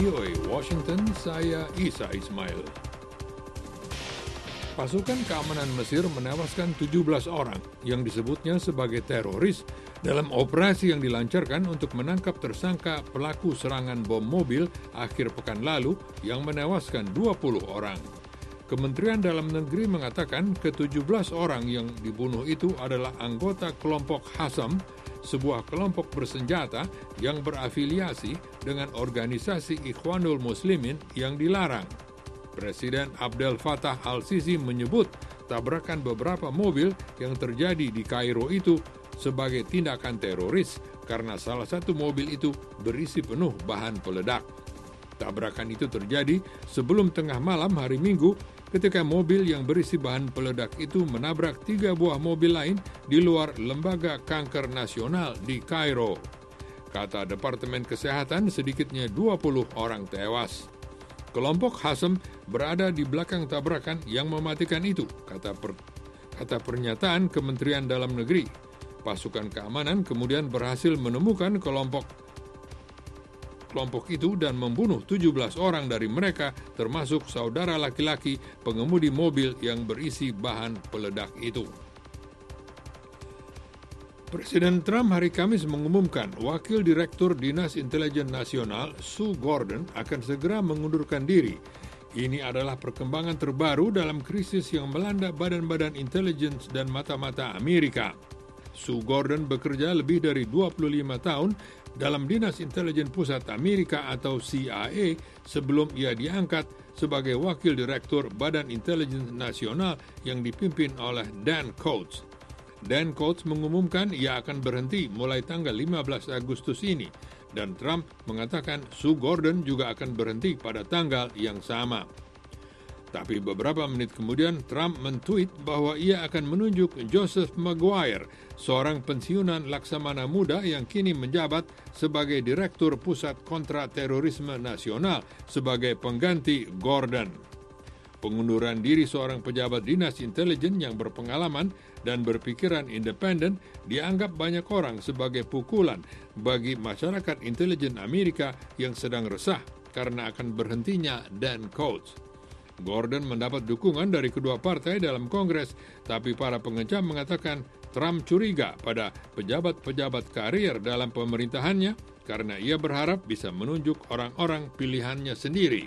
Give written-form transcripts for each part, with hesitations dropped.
VOA Washington, saya Isa Ismail. Pasukan keamanan Mesir menewaskan 17 orang yang disebutnya sebagai teroris dalam operasi yang dilancarkan untuk menangkap tersangka pelaku serangan bom mobil akhir pekan lalu yang menewaskan 20 orang. Kementerian Dalam Negeri mengatakan ke-17 orang yang dibunuh itu adalah anggota kelompok Hasam, sebuah kelompok bersenjata yang berafiliasi dengan organisasi Ikhwanul Muslimin yang dilarang. Presiden Abdel Fattah al-Sisi menyebut tabrakan beberapa mobil yang terjadi di Kairo itu sebagai tindakan teroris karena salah satu mobil itu berisi penuh bahan peledak. Tabrakan itu terjadi sebelum tengah malam hari Minggu ketika mobil yang berisi bahan peledak itu menabrak 3 buah mobil lain di luar Lembaga Kanker Nasional di Kairo. Kata Departemen Kesehatan, sedikitnya 20 orang tewas. Kelompok Hasam berada di belakang tabrakan yang mematikan itu, kata pernyataan Kementerian Dalam Negeri. Pasukan keamanan kemudian berhasil menemukan kelompok itu dan membunuh 17 orang dari mereka, termasuk saudara laki-laki pengemudi mobil yang berisi bahan peledak itu. Presiden Trump hari Kamis mengumumkan Wakil Direktur Dinas Intelijen Nasional Sue Gordon akan segera mengundurkan diri. Ini adalah perkembangan terbaru dalam krisis yang melanda badan-badan intelijen dan mata-mata Amerika. Sue Gordon bekerja lebih dari 25 tahun dalam Dinas Intelijen Pusat Amerika atau CIA sebelum ia diangkat sebagai Wakil Direktur Badan Intelijen Nasional yang dipimpin oleh Dan Coats. Dan Coats mengumumkan ia akan berhenti mulai tanggal 15 Agustus ini, dan Trump mengatakan Sue Gordon juga akan berhenti pada tanggal yang sama. Tapi beberapa menit kemudian Trump men-tweet bahwa ia akan menunjuk Joseph Maguire, seorang pensiunan laksamana muda yang kini menjabat sebagai Direktur Pusat Kontraterorisme Nasional sebagai pengganti Gordon. Pengunduran diri seorang pejabat dinas intelijen yang berpengalaman dan berpikiran independen dianggap banyak orang sebagai pukulan bagi masyarakat intelijen Amerika yang sedang resah karena akan berhentinya Dan Coats. Gordon mendapat dukungan dari kedua partai dalam Kongres, tapi para pengecam mengatakan Trump curiga pada pejabat-pejabat karir dalam pemerintahannya karena ia berharap bisa menunjuk orang-orang pilihannya sendiri.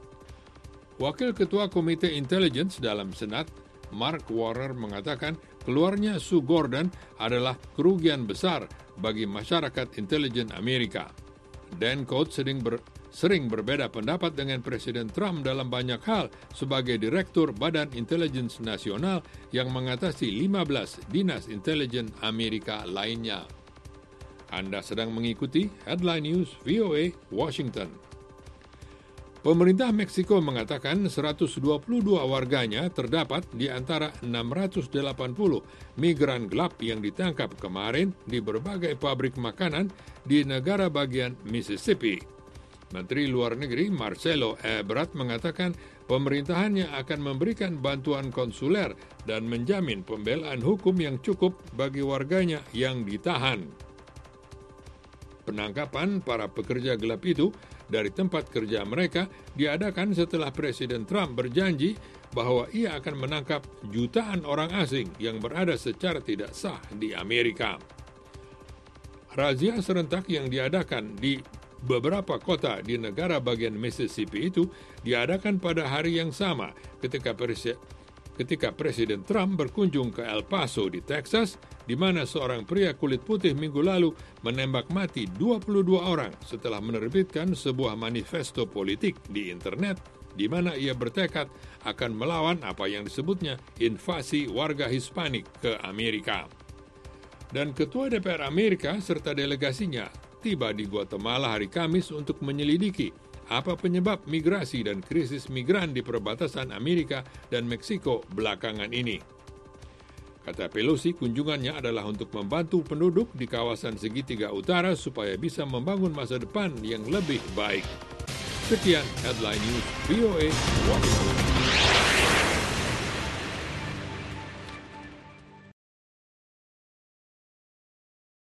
Wakil Ketua Komite Intelligence dalam Senat, Mark Warner, mengatakan keluarnya Sue Gordon adalah kerugian besar bagi masyarakat intelijen Amerika. Dan Coats sering berbeda pendapat dengan Presiden Trump dalam banyak hal sebagai Direktur Badan Intelijen Nasional yang mengatasi 15 dinas intelijen Amerika lainnya. Anda sedang mengikuti Headline News VOA Washington. Pemerintah Meksiko mengatakan 122 warganya terdapat di antara 680 migran gelap yang ditangkap kemarin di berbagai pabrik makanan di negara bagian Mississippi. Menteri Luar Negeri Marcelo Ebrard mengatakan pemerintahannya akan memberikan bantuan konsuler dan menjamin pembelaan hukum yang cukup bagi warganya yang ditahan. Penangkapan para pekerja gelap itu dari tempat kerja mereka diadakan setelah Presiden Trump berjanji bahwa ia akan menangkap jutaan orang asing yang berada secara tidak sah di Amerika. Razia serentak yang diadakan di beberapa kota di negara bagian Mississippi itu diadakan pada hari yang sama ketika Presiden Trump berkunjung ke El Paso di Texas, di mana seorang pria kulit putih minggu lalu menembak mati 22 orang setelah menerbitkan sebuah manifesto politik di internet di mana ia bertekad akan melawan apa yang disebutnya invasi warga Hispanik ke Amerika. Dan Ketua DPR Amerika serta delegasinya tiba di Guatemala hari Kamis untuk menyelidiki apa penyebab migrasi dan krisis migran di perbatasan Amerika dan Meksiko belakangan ini. Kata Pelosi, kunjungannya adalah untuk membantu penduduk di kawasan segitiga utara supaya bisa membangun masa depan yang lebih baik. Sekian Headline News VOA Washington.